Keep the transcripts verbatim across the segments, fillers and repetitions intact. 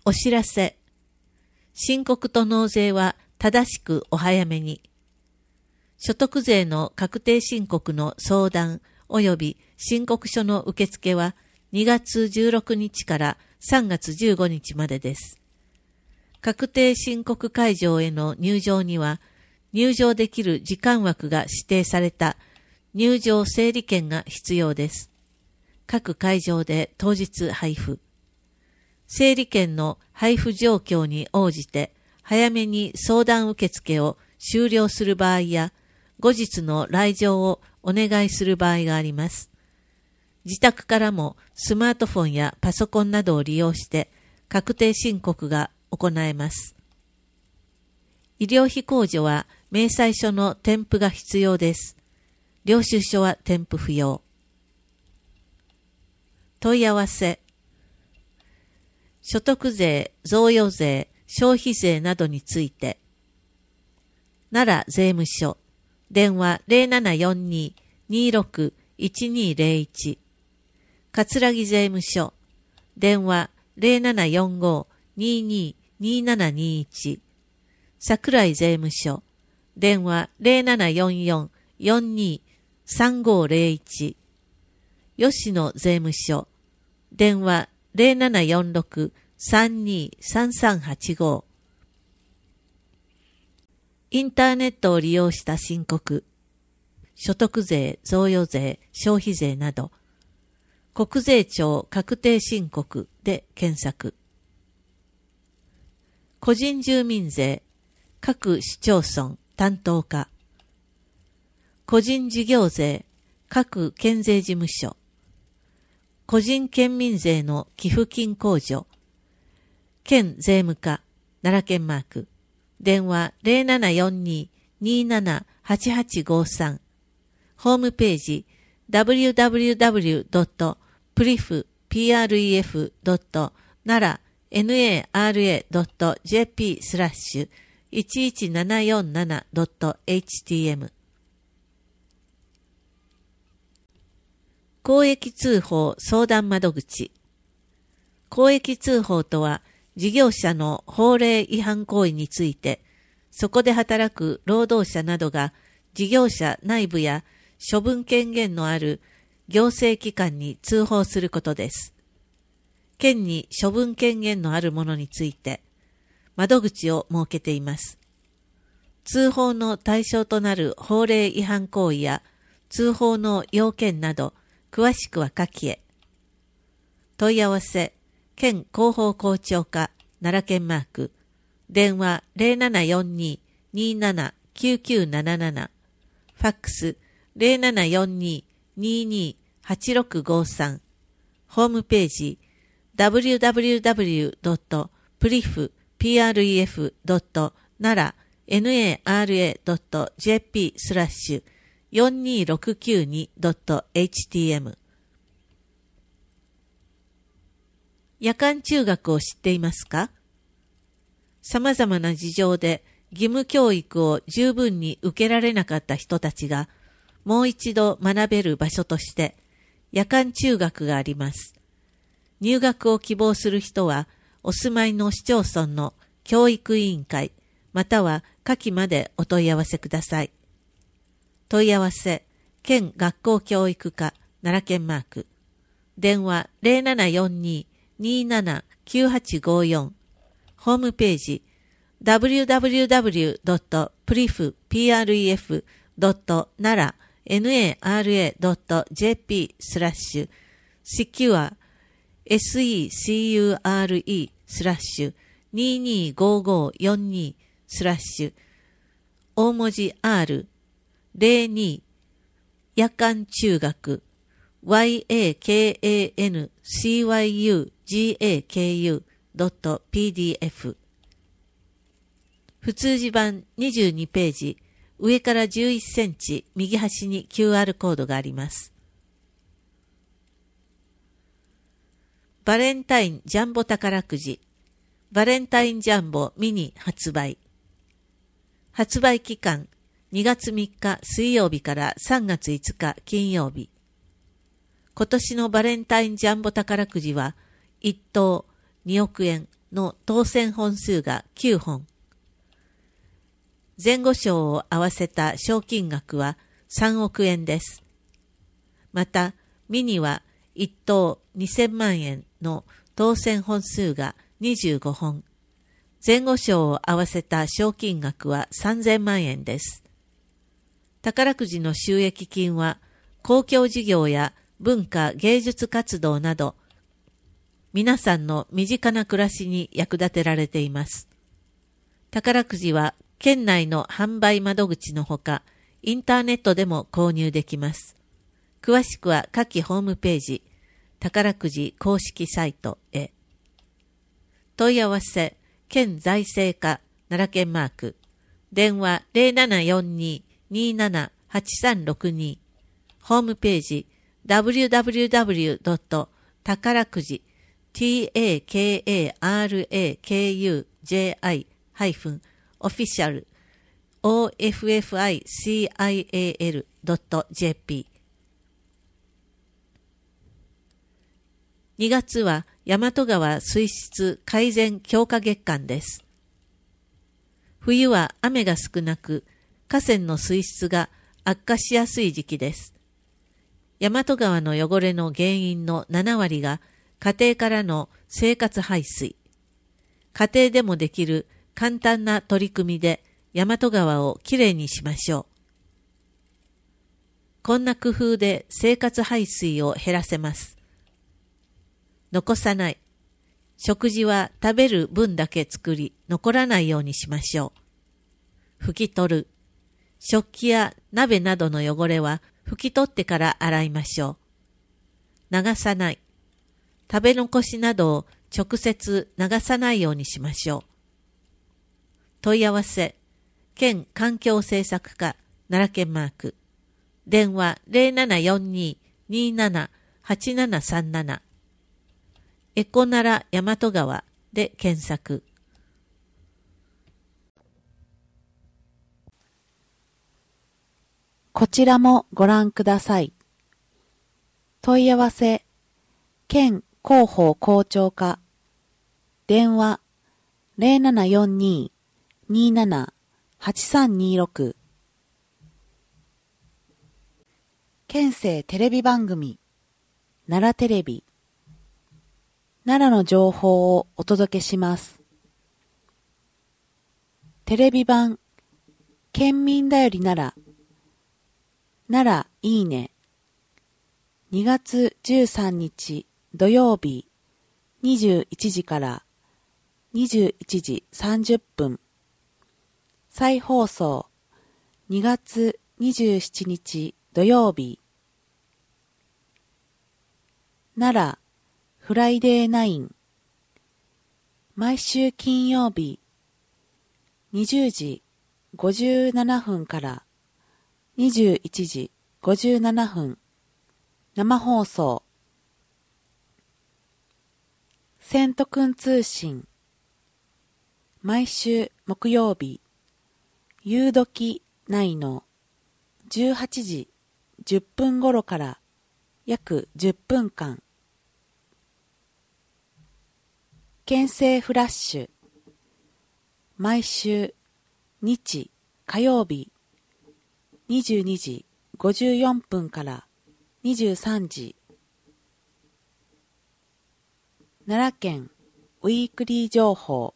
お知らせ。申告と納税は正しくお早めに。所得税の確定申告の相談及び申告書の受付はにがつじゅうろくにちからさんがつじゅうごにちまでです。確定申告会場への入場には、入場できる時間枠が指定された入場整理券が必要です。各会場で当日配布。整理券の配布状況に応じて、早めに相談受付を終了する場合や、後日の来場をお願いする場合があります。自宅からもスマートフォンやパソコンなどを利用して確定申告が行えます。医療費控除は明細書の添付が必要です。領収書は添付不要。問い合わせ。所得税、贈与税、消費税などについて。奈良税務署。電話 ゼロななよんに にろく いちにゼロいち。葛城税務署。電話 ゼロななよんご にに にななにいち。桜井税務署。電話 ゼロななよんよん よんに さんごゼロいち。吉野税務署。電話 ゼロななよんろく さんに さんさんはちご。インターネットを利用した申告、所得税、贈与税、消費税など、国税庁確定申告で検索。個人住民税、各市町村担当課。個人事業税、各県税事務所。個人県民税の寄付金控除。県税務課、奈良県マーク。電話 ゼロななよんに になな はちはちごさん。ホームページ ダブリューダブリューダブリュードットプリフプレフドットナラ ナラ ドット ジェーピー スラッシュいちいちななよんなな ドット エイチティーエム。公益通報相談窓口。公益通報とは、事業者の法令違反行為について、そこで働く労働者などが事業者内部や処分権限のある行政機関に通報することです。県に処分権限のあるものについて、窓口を設けています。通報の対象となる法令違反行為や通報の要件など、詳しくは下記へ。問い合わせ。県広報広聴課奈良県マーク電話 ゼロななよんに になな きゅうきゅうなななな ファックス ゼロななよんに にに はちろくごさん ホームページ ダブリューダブリューダブリュードットプリフプレフドットナラ ナラ ドット ジェーピー スラッシュよんにろくきゅうに ドット エイチティーエム。夜間中学を知っていますか？様々な事情で義務教育を十分に受けられなかった人たちがもう一度学べる場所として夜間中学があります。入学を希望する人はお住まいの市町村の教育委員会または下記までお問い合わせください。問い合わせ、県学校教育課奈良県マーク電話 ゼロななよんに になな きゅうはちごよん ホームページ ダブリューダブリューダブリュードットプリフプレフドットナラ ナラ ドット ジェーピー スラッシュシキュア セキュア スラッシュににごごよんにスラッシュ大文字 R ゼロに夜間中学ワイエーケーエーエヌシーワイユージーエーケーユードットピーディーエフ 普通字版にじゅうにページ上からじゅういっセンチ右端に キューアール コードがあります。バレンタインジャンボ宝くじバレンタインジャンボミニ発売発売期間にがつみっか水曜日からさんがついつか金曜日今年のバレンタインジャンボ宝くじはいっ等におくえんの当選本数がきゅうほん。前後賞を合わせた賞金額はさんおくえんです。また、ミニはいっとうにせんまんえんの当選本数がにじゅうごほん。前後賞を合わせた賞金額はさんぜんまんえんです。宝くじの収益金は公共事業や文化芸術活動など皆さんの身近な暮らしに役立てられています。宝くじは県内の販売窓口のほかインターネットでも購入できます。詳しくは下記ホームページ宝くじ公式サイトへ。問い合わせ県財政課奈良県マーク電話 ゼロななよんに にーなな はちさんろくに ホームページ ダブリューダブリューダブリュードットたからくじ タカオフィシャル オフィシャル ドット ジェーピー。 にがつは大和川水質改善強化月間です。冬は雨が少なく、河川の水質が悪化しやすい時期です。大和川の汚れの原因のななわりが家庭からの生活排水。家庭でもできる簡単な取り組みで大和川をきれいにしましょう。こんな工夫で生活排水を減らせます。残さない。食事は食べる分だけ作り、残らないようにしましょう。拭き取る。食器や鍋などの汚れは拭き取ってから洗いましょう。流さない。食べ残しなどを直接流さないようにしましょう。問い合わせ、県環境政策課奈良県マーク電話 ゼロななよんに にーなな はちななさんなな エコなら大和川で検索。 こちらもご覧ください。問い合わせ、県広報広聴課電話 ゼロななよんに にーなな はちさんにーろく 県政テレビ番組奈良テレビ奈良の情報をお届けします。テレビ版県民だより奈良奈良いいねにがつじゅうさんにち土曜日にじゅういちじからにじゅういちじさんじゅっぷん再放送にがつにじゅうしちにち土曜日奈良フライデーナイン毎週金曜日にじゅうじごじゅうななふんからにじゅういちじごじゅうななふん生放送セントくん通信毎週木曜日夕時内のじゅうはちじじゅっぷん頃から約じゅっぷんかん県政フラッシュ毎週日火曜日にじゅうにじごじゅうよんぷんからにじゅうさんじ奈良県ウィークリー情報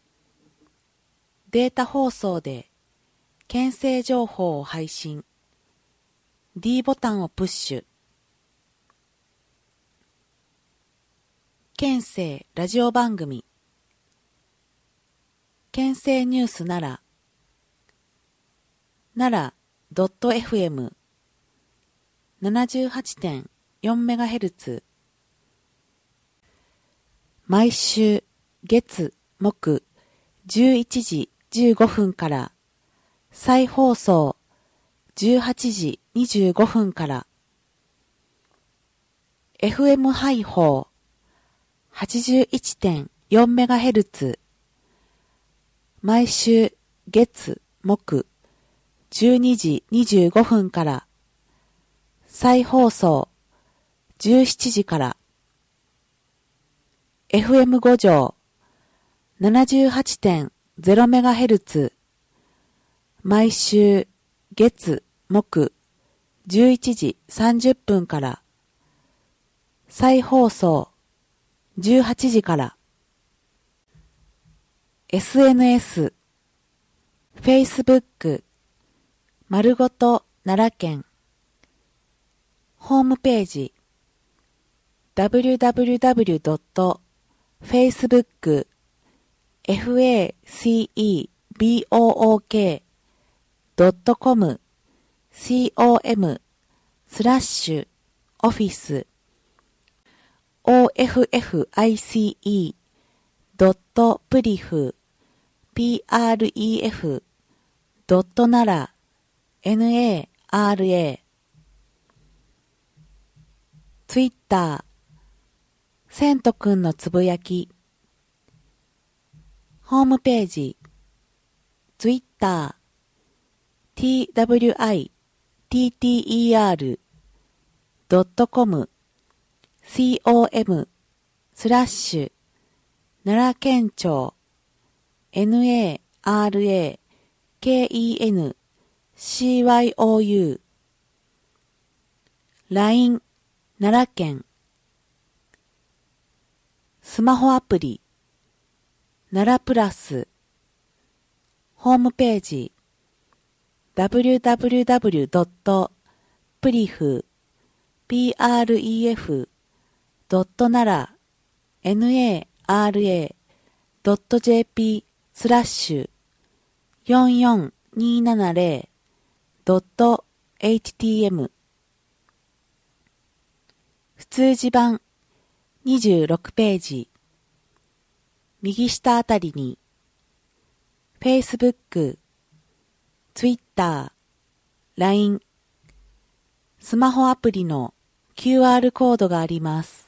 データ放送で県政情報を配信 D ボタンをプッシュ県政ラジオ番組県政ニュース奈良奈良 .fm ななじゅうはちてんよんメガヘルツ 毎週月木じゅういちじじゅうごふんから再放送じゅうはちじにじゅうごふんから エフエム 配報 はちじゅういちてんよんメガヘルツ 毎週月木じゅうにじにじゅうごふんから再放送じゅうしちじから エフエムご 条ななじゅうはちてんゼロメガヘルツ、毎週月木じゅういちじさんじゅっぷんから、再放送じゅうはちじから、エスエヌエス、Facebook、丸ごと奈良県、ホームページ、ダブリューダブリューダブリュードットフェイスブックフェイスブックドットコム com スラッシュオフィス オフィス ドットプリフ プレフ ドットナラ ナラ ツイッターセントくんのつぶやきホームページツイッター twitter ドットコム com スラッシュ奈良県庁 ナラケンシーワイオーユー ライン 奈良県スマホアプリ奈良プラスホームページ ダブリューダブリューダブリュードットプリフ プレフ ドットナラ ナラ ドットジェーピー スラッシュよんよんにーななゼロドットエイチティーエム 普通字版にじゅうろくページ右下あたりに Facebook、Twitter、ライン、スマホアプリの キューアール コードがあります。